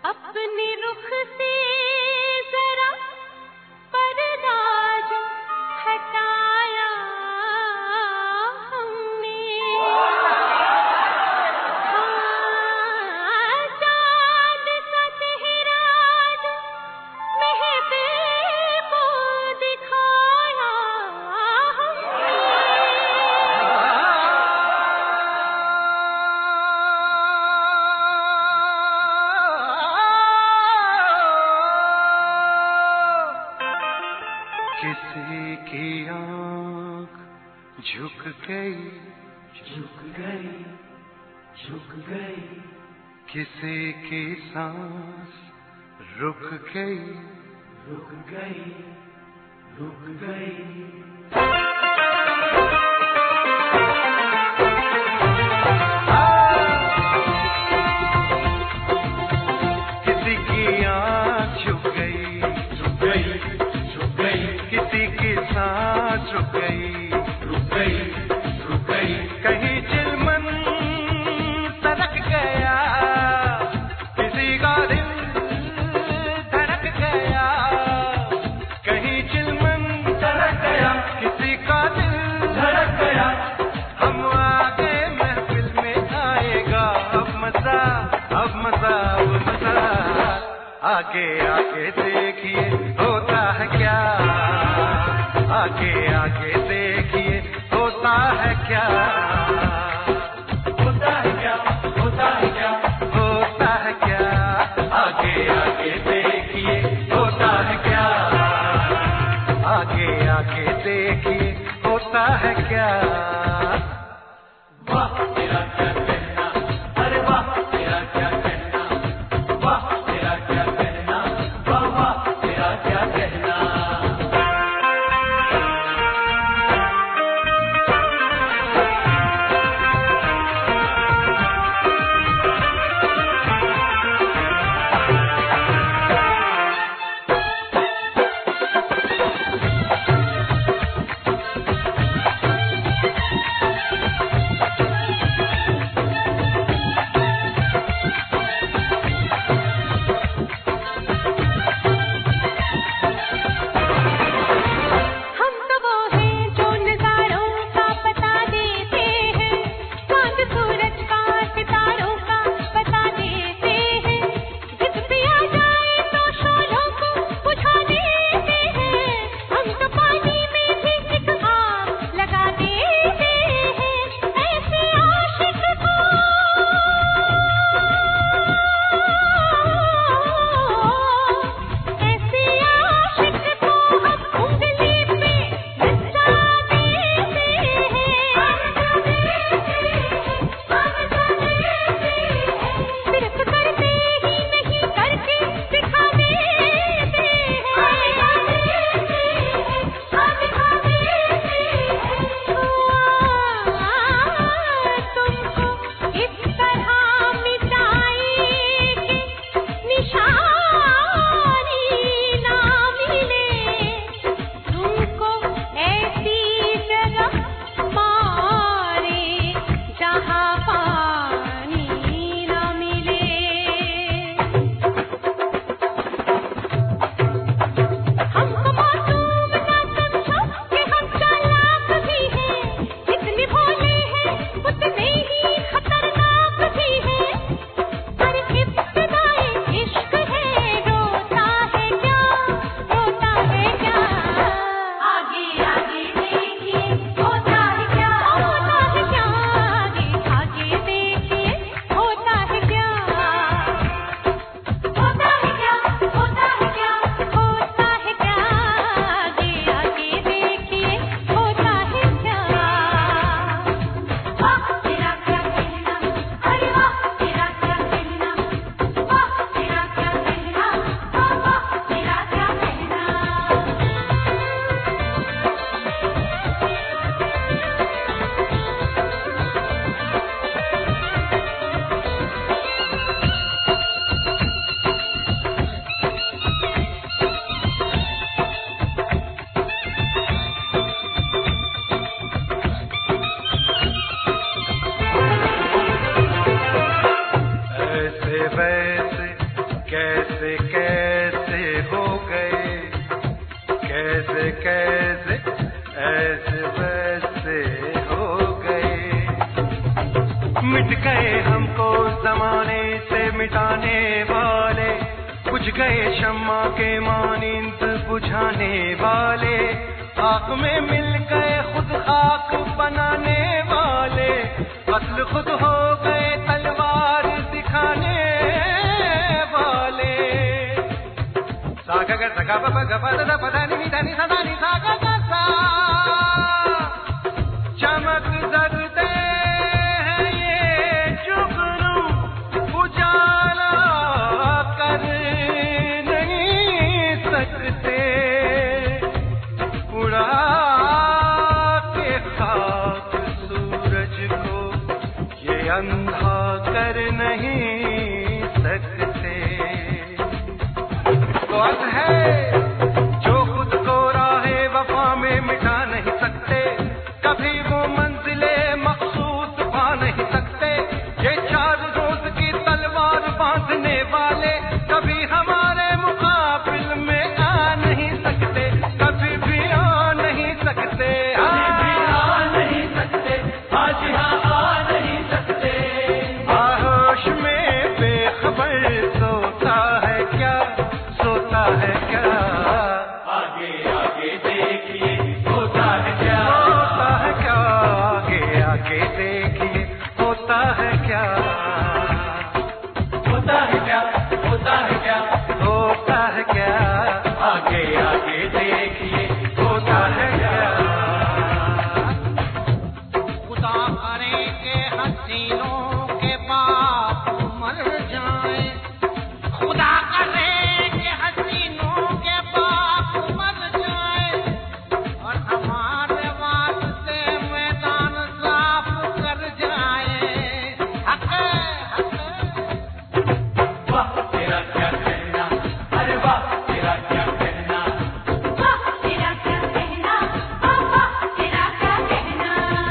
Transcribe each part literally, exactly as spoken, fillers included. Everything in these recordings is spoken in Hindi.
अपने रुख से जरा पर्दा जो हटाया हमने, हाँ, चाँद सा चेहरा जो महफिल को दिखाया हमने। किसी की आँख झुक गई, झुक गई, झुक गई, किसी की सांस रुक गई, रुक गई, रुक गई। किसी की आँख झुक गई, झुक गई, झुक गई, किसी की सांस रुक गई, रुक गई, रुक गई, कहीं चिलमन सरक गया, किसी का दिल धड़क गया, कहीं चिलमन सरक गया, किसी का दिल धड़क गया। हम आगे महफिल में आएगा अब मजा, अब मजा, अब मजा। आगे आगे देखिए होता है क्या, आगे आगे देखिए होता है क्या, होता है क्या, होता है क्या, होता है क्या, आगे आगे देखिए होता है क्या, आगे आगे देखिए होता है क्या। वाह तेरा क्या कहना, अरे वाह तेरा क्या कहना, वाह तेरा क्या कहना, वाह वाह तेरा क्या कहना। मिट गए हमको जमाने से मिटाने वाले, बुझ गए शम्मा के मानिंद बुझाने वाले, आँख में मिल गए खुद खाक बनाने वाले, कत्ल खुद हो गए तलवार दिखाने वाले। सागा गा सगा ब ग प द प द नि ध नि सा धा नि सा गा गा सा, चमक जगते हैं ये जुगनू, उजाला कर नहीं सकते, उड़ा के खाक सूरज को ये अंधा कर नहीं सकते। कौन है जो खुद को राहे वफा में मिटा नहीं सकते, कभी वो मंजिले मखसूस पा नहीं सकते, ये चार रोज की तलवार बांधने वाले कभी हमारे मुकाबिल में आ नहीं सकते, कभी भी आ नहीं सकते, आ नहीं सकते, आज यहाँ आ नहीं सकते। आहोश में बेखबर सोता है क्या, सोता है क्या, आगे आगे देखिए होता है क्या, होता है क्या, आगे आगे देखिए होता है क्या, होता है क्या, होता है क्या, होता है क्या, आगे आगे देखिए होता है क्या। खुदा करे के हसीनों के बाप मर जाए, खुदा करे के हसीनों के बाप मर जाए, और हमारे वास्ते मैदान साफ कर जाए। हक हक वाह तेरा क्या कहना, अरे वाह तेरा क्या कहना, वाह तेरा क्या कहना, वाह वाह तेरा क्या कहना।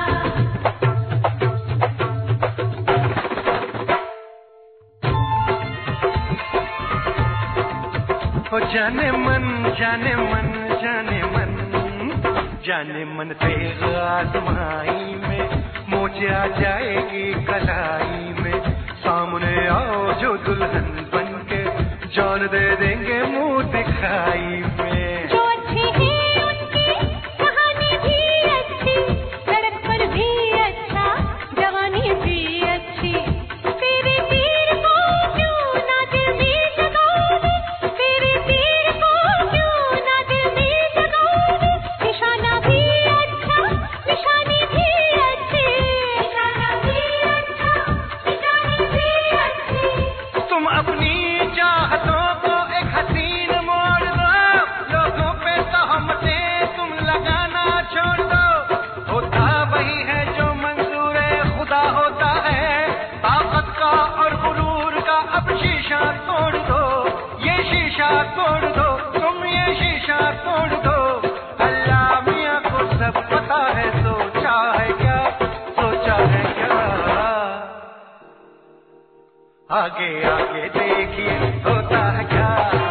ओ जाने मन जाने मन जाने मन, जाने मन तेरे आजमाई में मोच आ जाएगी कलाई में, सामने आओ जो दुल्हन बन के जान दे देंगे मुंह दिखाई में। जो अच्छी है उनकी कहानी भी अच्छी, सड़क पर भी अच्छा, जवानी भी अच्छी, तेरे तीर को क्यों ना दिल में जगाओगे, तेरे तीर को क्यों ना दिल में जगाओगे, निशाना भी अच्छा, निशानी भी अच्छी, निशाना भी अच्छा, निशानी भी अच्छी। तुम अपनी चाहतों को एक हसीन मोड़ दो, लोगों पे तहमते तुम लगाना छोड़ दो, होता वही है जो मंजूर खुदा होता है, ताकत का और गुरूर का अब शीशा तोड़ दो, ये शीशा तोड़ दो, तुम ये शीशा तोड़ दो, अल्लाह मियाँ को सब पता है, सोचा है क्या, सोचा है क्या, आगे आगे देखिए होता है क्या।